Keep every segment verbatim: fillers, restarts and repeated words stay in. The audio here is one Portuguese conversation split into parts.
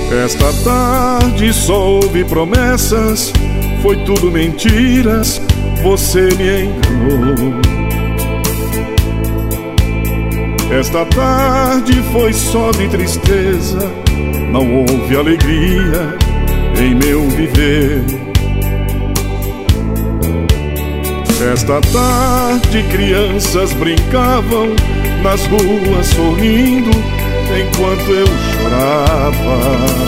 Esta tarde só houve promessas, foi tudo mentiras, você me enganou. Esta tarde foi só de tristeza, não houve alegria em meu viver. Esta tarde crianças brincavam nas ruas sorrindo enquanto eu chorava.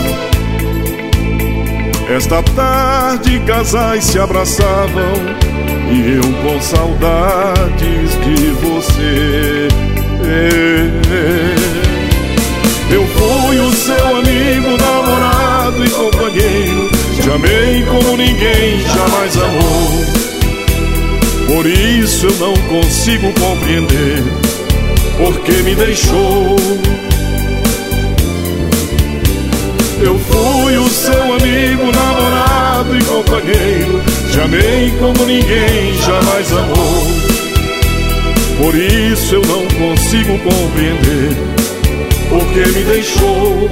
Esta tarde casais se abraçavam e eu com saudades de você. Eu fui o seu amigo, namorado e companheiro, te amei como ninguém jamais amou. Por isso eu não consigo compreender porque me deixou. Eu fui o seu amigo, namorado e companheiro, te amei como ninguém jamais amou. Por isso eu não consigo compreender porque me deixou.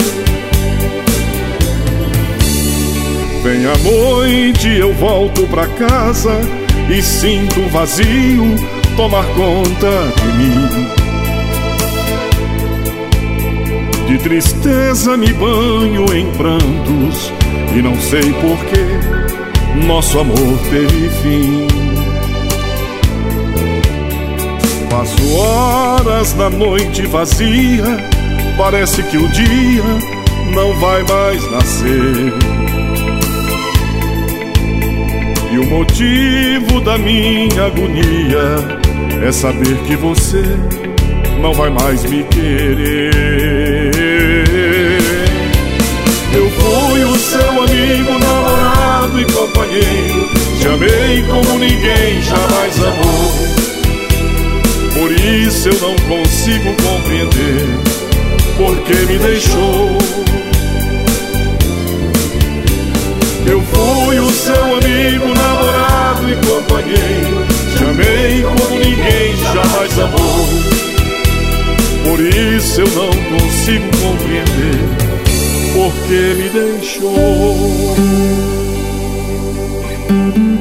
Vem a noite, eu volto pra casa e sinto um vazio tomar conta de mim. De tristeza me banho em prantos e não sei porquê nosso amor teve fim. Passo horas na noite vazia, parece que o dia não vai mais nascer. E o motivo da minha agonia é saber que você não vai mais me querer. Eu fui o seu amigo, namorado e companheiro, te amei como ninguém jamais amou. Por isso eu não consigo compreender porque me deixou. Eu fui o seu amigo, namorado e companheiro, te amei como ninguém jamais amou. Por isso eu não consigo compreender porque me deixou.